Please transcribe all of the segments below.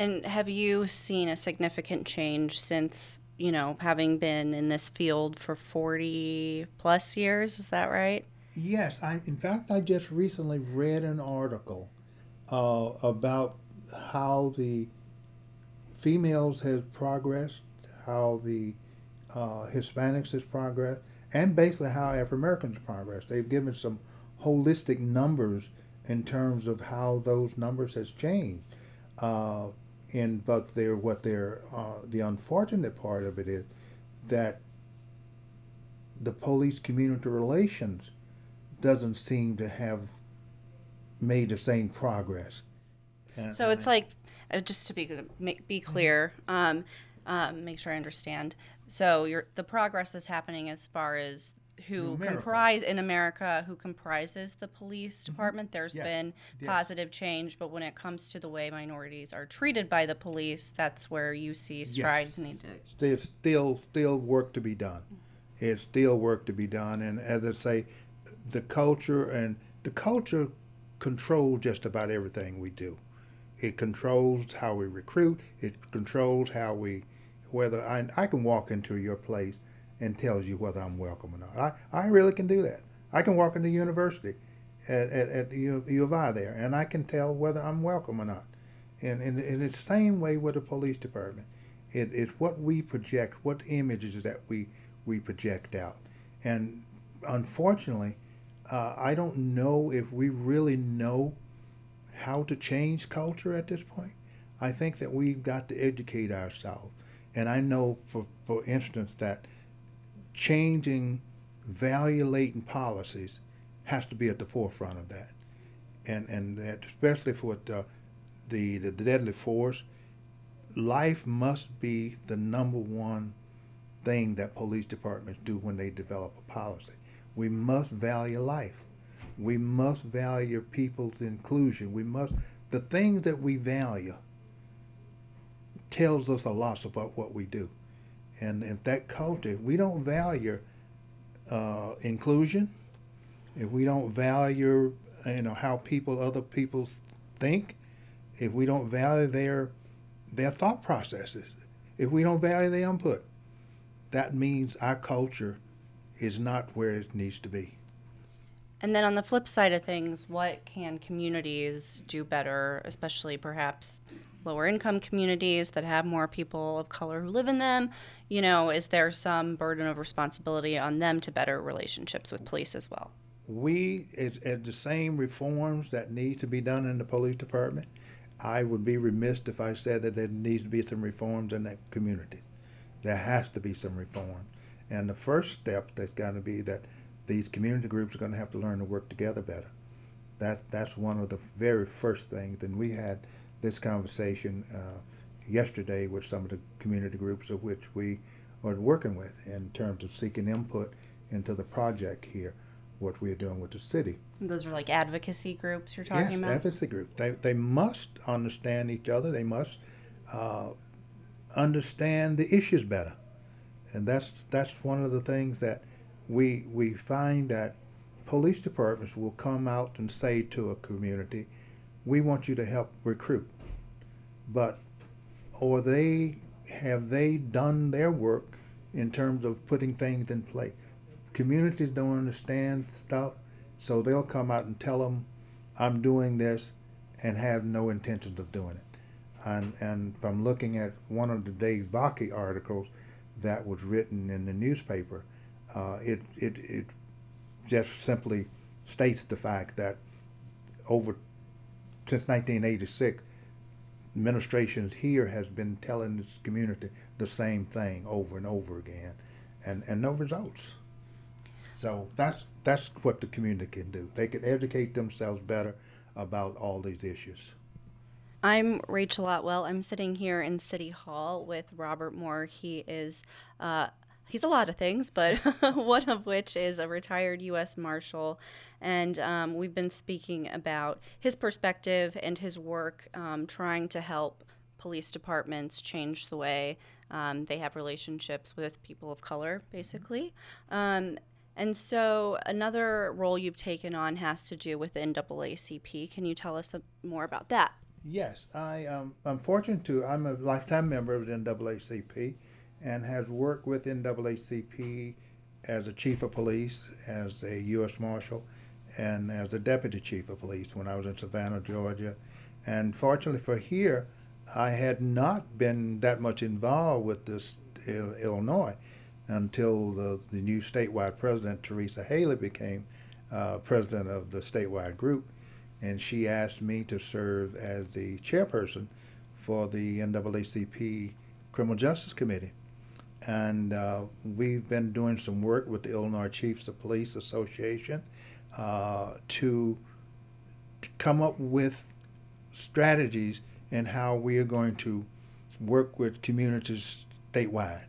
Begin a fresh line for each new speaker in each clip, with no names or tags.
And have you seen a significant change since, having been in this field for 40 plus years? Is that right?
Yes, in fact, I just recently read an article about how the females has progressed, how the Hispanics has progressed, and basically how African Americans progressed. They've given some holistic numbers in terms of how those numbers has changed. Uh, but the unfortunate part of it is that the police community relations doesn't seem to have made the same progress.
So it's
And
like, just to be clear, make sure I understand. So the progress is happening as far as
in
who
America,
comprise in America who comprises the police department. There's
yes,
been
yes,
positive change, but when it comes to the way minorities are treated by the police, that's where you see
yes,
strides need to.
there's still work to be done. It's still work to be done, and as I say, the culture controls just about everything we do. It controls how we recruit. It controls how we, whether I can walk into your place and tells you whether I'm welcome or not. I really can do that. I can walk into university at U of I there, and I can tell whether I'm welcome or not. And it's the same way with the police department. It's what we project, what images that we project out. And unfortunately, I don't know if we really know how to change culture at this point. I think that we've got to educate ourselves. And I know, for instance, that changing value-laden policies has to be at the forefront of that. And that especially for the deadly force, life must be the number one thing that police departments do when they develop a policy. We must value life. We must value people's inclusion. The things that we value tells us a lot about what we do. And if that culture, we don't value inclusion, if we don't value, how other people think, if we don't value their thought processes, if we don't value their input, that means our culture is not where it needs to be.
And then on the flip side of things, what can communities do better, especially perhaps lower income communities that have more people of color who live in them? Is there some burden of responsibility on them to better relationships with police as well?
It's the same reforms that need to be done in the police department. I would be remiss if I said that there needs to be some reforms in that community. There has to be some reform. And the first step that's got to be that these community groups are going to have to learn to work together better. That's one of the very first things. And we had this conversation yesterday with some of the community groups of which we are working with in terms of seeking input into the project here, what we're doing with the city.
Those are like advocacy groups you're
Yes,
talking about?
advocacy groups. They must understand each other. They must uh, understand the issues better. And that's one of the things that we find that police departments will come out and say to a community, we want you to help recruit. But or they have they done their work in terms of putting things in place. Communities don't understand stuff, so they'll come out and tell them, I'm doing this, and have no intentions of doing it. And from looking at one of the Dave Bakke articles that was written in the newspaper, it just simply states the fact that over since 1986, administrations here has been telling this community the same thing over and over again, and no results. So that's what the community can do. They can educate themselves better about all these issues.
I'm Rachel Otwell. I'm sitting here in City Hall with Robert Moore. He's a lot of things, but one of which is a retired U.S. Marshal. And we've been speaking about his perspective and his work trying to help police departments change the way they have relationships with people of color, basically. And so another role you've taken on has to do with the NAACP. Can you tell us more about that?
Yes, I'm fortunate to. I'm a lifetime member of the NAACP, and has worked with NAACP as a chief of police, as a U.S. Marshal, and as a deputy chief of police when I was in Savannah, Georgia. And fortunately for here, I had not been that much involved with this Illinois until the new statewide president, Teresa Haley, became president of the statewide group, and she asked me to serve as the chairperson for the NAACP Criminal Justice Committee. And we've been doing some work with the Illinois Chiefs of Police Association to come up with strategies in how we are going to work with communities statewide.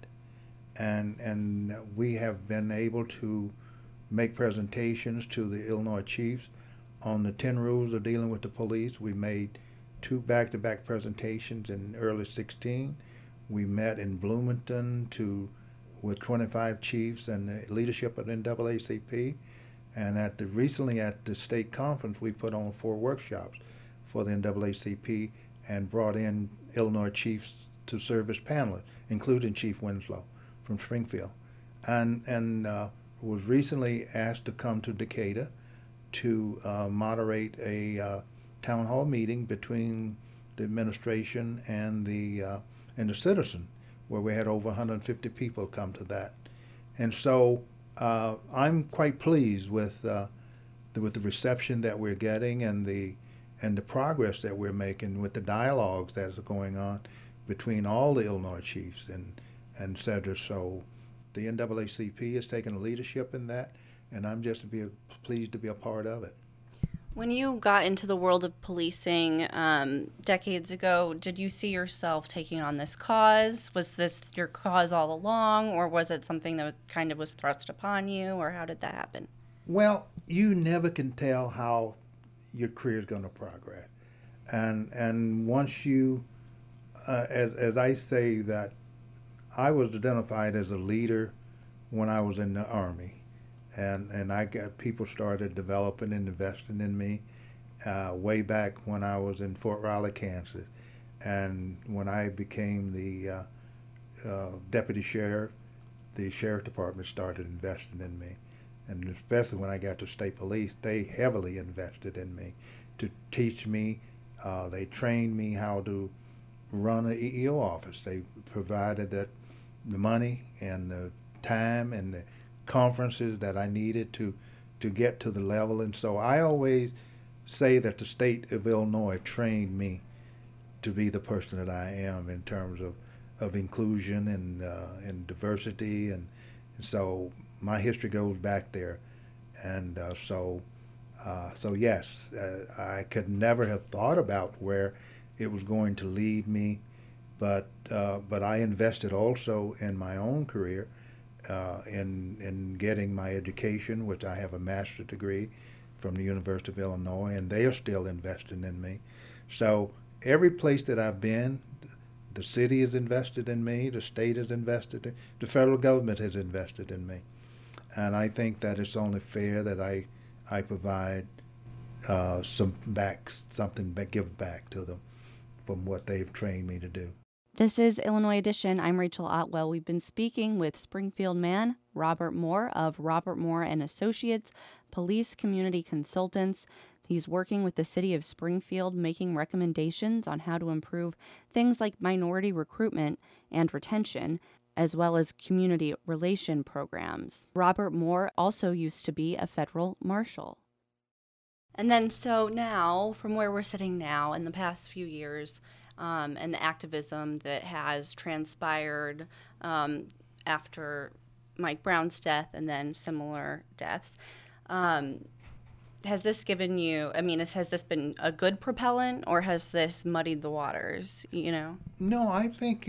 And we have been able to make presentations to the Illinois Chiefs on the 10 rules of dealing with the police. We made two back-to-back presentations in early 16. We met in Bloomington with 25 chiefs and the leadership of NAACP. And recently at the state conference, we put on 4 workshops for the NAACP and brought in Illinois chiefs to serve as panelists, including Chief Winslow from Springfield. And was recently asked to come to Decatur to moderate a town hall meeting between the administration and the citizen, where we had over 150 people come to that. And so I'm quite pleased with the reception that we're getting and the progress that we're making with the dialogues that are going on between all the Illinois chiefs and senators. So the NAACP has taken leadership in that, and I'm just pleased to be a part of it.
When you got into the world of policing decades ago, did you see yourself taking on this cause? Was this your cause all along, or was it something that was thrust upon you, or how did that happen?
Well, you never can tell how your career is going to progress, and once you, as I say, that I was identified as a leader when I was in the Army. And I got people started developing and investing in me way back when I was in Fort Riley, Kansas. And when I became the deputy sheriff, the sheriff department started investing in me. And especially when I got to state police, they heavily invested in me to teach me. They trained me how to run an EEO office. They provided the money and the time and the conferences that I needed to get to the level. And so I always say that the state of Illinois trained me to be the person that I am in terms of inclusion and diversity. And so my history goes back there. And so yes, I could never have thought about where it was going to lead me, but I invested also in my own career. In getting my education, which I have a master's degree from the University of Illinois, and they are still investing in me. So every place that I've been, the city has invested in me, the state has invested in, the federal government has invested in me. And I think that it's only fair that I provide give back to them from what they've trained me to do.
This is Illinois Edition. I'm Rachel Otwell. We've been speaking with Springfield man Robert Moore of Robert Moore and Associates, police community consultants. He's working with the city of Springfield, making recommendations on how to improve things like minority recruitment and retention, as well as community relation programs. Robert Moore also used to be a federal marshal. And then so now, from where we're sitting now, in the past few years, and the activism that has transpired after Mike Brown's death and then similar deaths. Has this given you, has this been a good propellant, or has this muddied the waters,
No, I think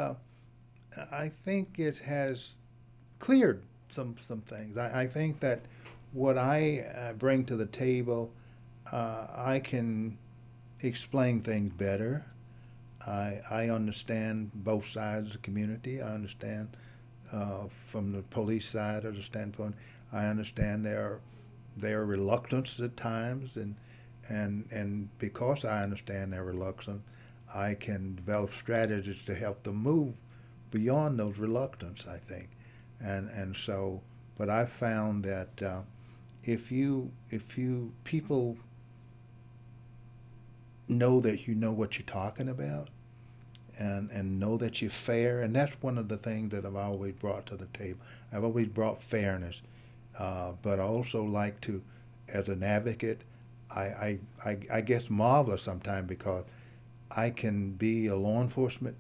it has cleared some things. I think that what I bring to the table, I can explain things better. I understand both sides of the community. I understand from the police side of the standpoint. I understand their reluctance at times, and because I understand their reluctance, I can develop strategies to help them move beyond those reluctance, I think. And so, but I've found that if you people know that you know what you're talking about, and know that you're fair, and that's one of the things that I've always brought to the table. I've always brought fairness, but I also like to, as an advocate, I guess marvelous sometimes because I can be a law enforcement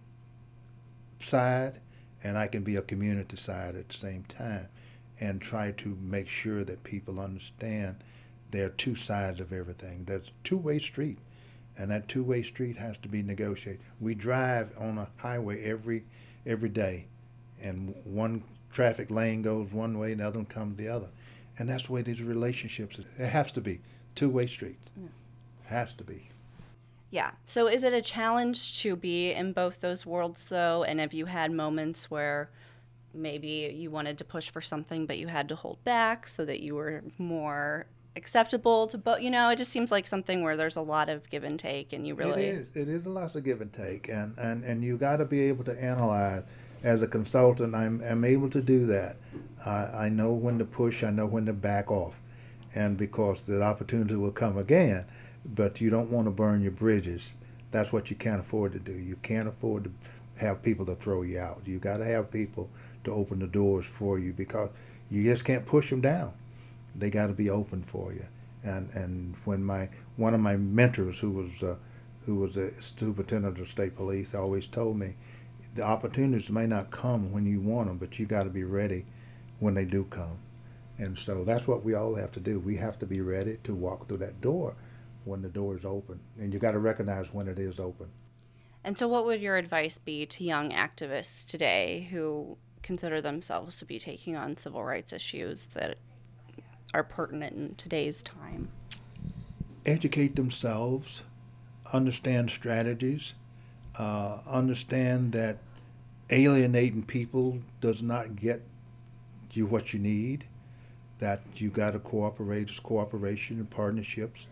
side and I can be a community side at the same time, and try to make sure that people understand there are two sides of everything. There's a two-way street, and that two-way street has to be negotiated. We drive on a highway every day, and one traffic lane goes one way, and the other one comes the other, and that's the way these relationships. It has to be two-way streets. Yeah. Has to be.
Yeah. So is it a challenge to be in both those worlds, though? And have you had moments where maybe you wanted to push for something, but you had to hold back so that you were more acceptable to both? It just seems like something where there's a lot of give and take, and you really...
It is a lot of give and take, and you got to be able to analyze. As a consultant, I'm able to do that. I know when to push, I know when to back off, and because the opportunity will come again, but you don't want to burn your bridges. That's what you can't afford to do. You can't afford to have people to throw you out. You got to have people to open the doors for you, because you just can't push them down. They got to be open for you. And when one of my mentors, who was a superintendent of state police, always told me, the opportunities may not come when you want them, but you got to be ready when they do come. And so that's what we all have to do. We have to be ready to walk through that door when the door is open, and you got to recognize when it is open.
And so what would your advice be to young activists today who consider themselves to be taking on civil rights issues that are pertinent in today's time?
Educate themselves, understand strategies, understand that alienating people does not get you what you need, that you got to cooperate. It's cooperation and partnerships,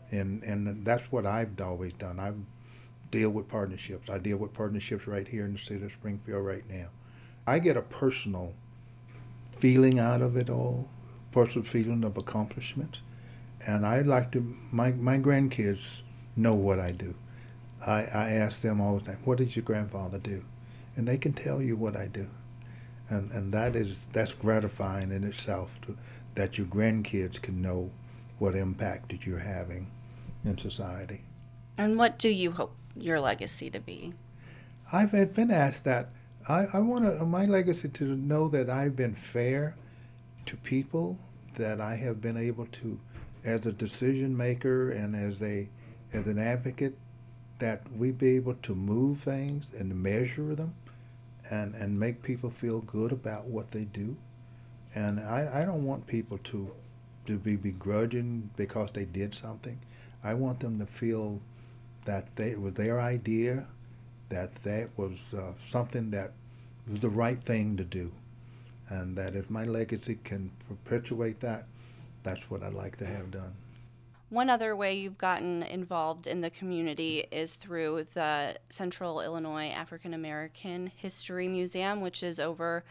and that's what I've always done. I deal with partnerships. I deal with partnerships right here in the city of Springfield right now. I get a personal feeling out of it all, personal feeling of accomplishment, and I like to, my grandkids know what I do. I ask them all the time, what did your grandfather do? And they can tell you what I do. And that's gratifying in itself, that your grandkids can know what impact that you're having in society.
And what do you hope your legacy to be?
I've been asked that. I want my legacy to know that I've been fair to people, that I have been able to, as a decision maker and as an advocate, that we be able to move things and measure them and make people feel good about what they do. And I don't want people to be begrudging because they did something. I want them to feel that it was their idea, that was something that was the right thing to do. And that if my legacy can perpetuate that, that's what I'd like to have done.
One other way you've gotten involved in the community is through the Central Illinois African American History Museum, which is over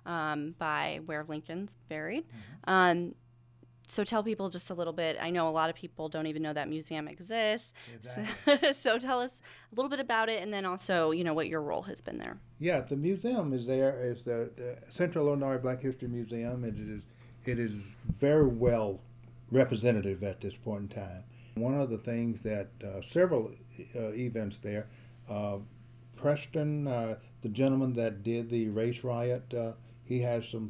by where Lincoln's buried. Mm-hmm. So tell people just a little bit. I know a lot of people don't even know that museum exists. Exactly. So tell us a little bit about it, and then also, what your role has been there.
Yeah, the museum is there. It's the Central Illinois Black History Museum. It is very well representative at this point in time. One of the things that several events there, Preston, the gentleman that did the race riot, he has some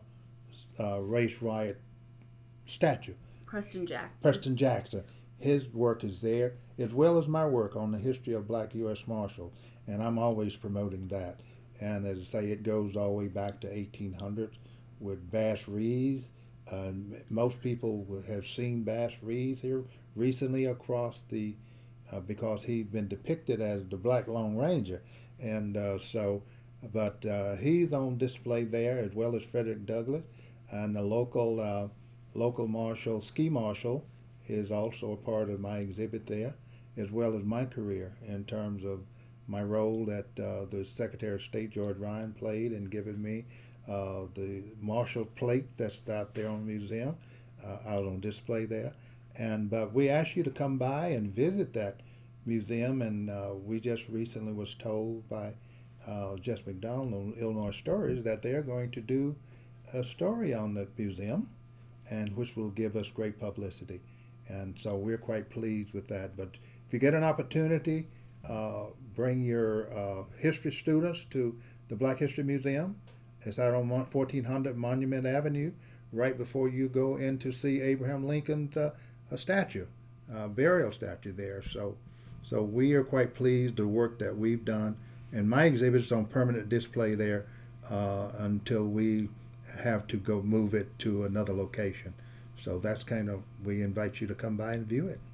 race riot statue. Preston Jackson. His work is there, as well as my work on the history of black U.S. Marshals, and I'm always promoting that. And as I say, it goes all the way back to 1800s with Bass Reeves. Most people have seen Bass Reeves here recently across because he's been depicted as the Black Lone Ranger, and but he's on display there, as well as Frederick Douglass and the local marshal, ski marshal, is also a part of my exhibit there, as well as my career in terms of my role that the Secretary of State George Ryan played in giving me the Marshall plate that's out there on the museum, out on display there. But we ask you to come by and visit that museum, and we just recently was told by Jess McDonald on Illinois Stories that they're going to do a story on the museum, and which will give us great publicity. And so we're quite pleased with that. But if you get an opportunity, bring your history students to the Black History Museum. It's out on 1400 Monument Avenue, right before you go in to see Abraham Lincoln's statue, burial statue there. So we are quite pleased with the work that we've done. And my exhibit is on permanent display there until we have to go move it to another location. So that's kind of, we invite you to come by and view it.